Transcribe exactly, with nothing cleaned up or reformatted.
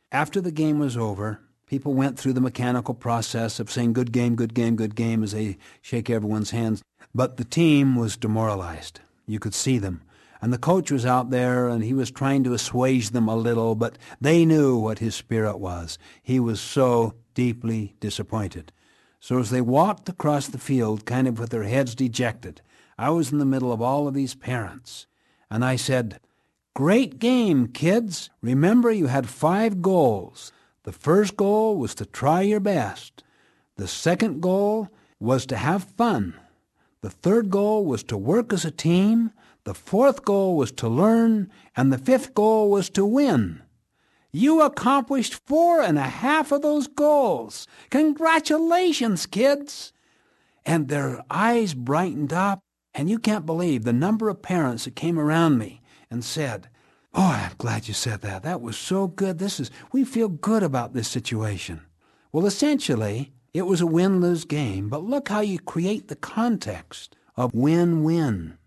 After the game was over, people went through the mechanical process of saying, good game, good game, good game, as they shake everyone's hands. But the team was demoralized. You could see them. And the coach was out there, and he was trying to assuage them a little, but they knew what his spirit was. He was so deeply disappointed. So as they walked across the field, kind of with their heads dejected, I was in the middle of all of these parents, and I said, great game, kids. Remember, you had five goals. The first goal was to try your best. The second goal was to have fun. The third goal was to work as a team. The fourth goal was to learn. And the fifth goal was to win. You accomplished four and a half of those goals. Congratulations, kids. And their eyes brightened up, and you can't believe the number of parents that came around me and said, oh, I'm glad you said that. That was so good. This is, we feel good about this situation. Well, essentially, it was a win-lose game, but look how you create the context of win-win.